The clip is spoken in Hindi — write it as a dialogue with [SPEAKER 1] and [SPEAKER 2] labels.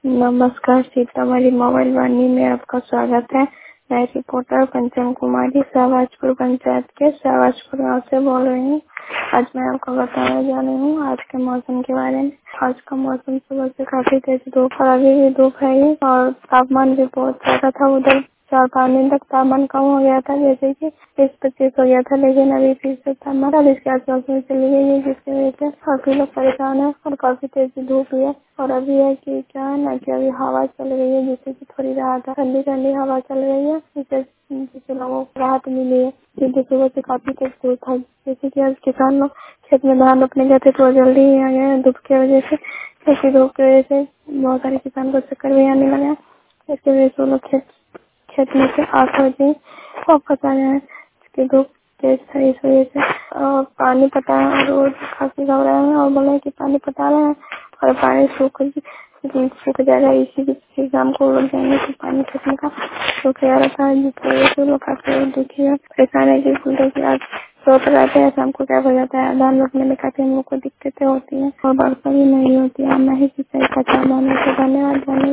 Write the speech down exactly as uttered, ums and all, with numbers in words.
[SPEAKER 1] नमस्कार, सीतामढ़ी मोबाइल वाणी में आपका स्वागत है। मैं रिपोर्टर पंचम कुमारी शाहबाजपुर पंचायत के शाहबाजपुर गाँव से बोल रही हूँ। आज मैं आपको बताने जा रही हूँ आज के मौसम के बारे में। आज का मौसम सुबह से काफी तेज धूप और अभी भी धूप है ही और तापमान भी बहुत ज्यादा था। उधर चार पाँच दिन तक तापमान कम हो गया था, जैसे कि बीस पच्चीस हो गया था, लेकिन अभी फिर से तापमान चालीस के आसपास में चली गई है, जिसकी वजह से काफी लोग परेशान है और काफी तेज धूप भी है। और अभी है कि क्या है ना कि अभी हवा चल रही है, जिससे कि थोड़ी राहत है, ठंडी ठंडी हवा चल रही है, जिससे जिससे लोगों को राहत मिली है। क्योंकि सुबह से काफी तेज धूप था, जैसे कि आज किसान लोग खेत में धान रोपने गए थे तो जल्दी ही आ गए धूप की वजह से। क्योंकि धूप की वजह से बहुत सारे किसान को चक्कर भी आने लगा, इसकी वजह से वो लोग खेत खेत में से आठ बजे वापस आ गए। इसकी धूप तेज था, इस वजह से और पानी पटा और वो काफी घबरा है और बोले कि पानी पटा रहे हैं और पानी सूख सूख जाएगा, इसी बीच शाम को लग जाएंगे तो पानी खींचने का सूख जा रहा था, जिसकी वजह से लोग काफी दुखी है, परेशान है। कि आज सोच रहते हैं शाम को क्या हो जाता है, धान रोपने में काफी हम लोग को दिक्कतें होती है और बरसा भी नहीं होती है, ना ही सिंचाई का काम होने से। धन्यवाद।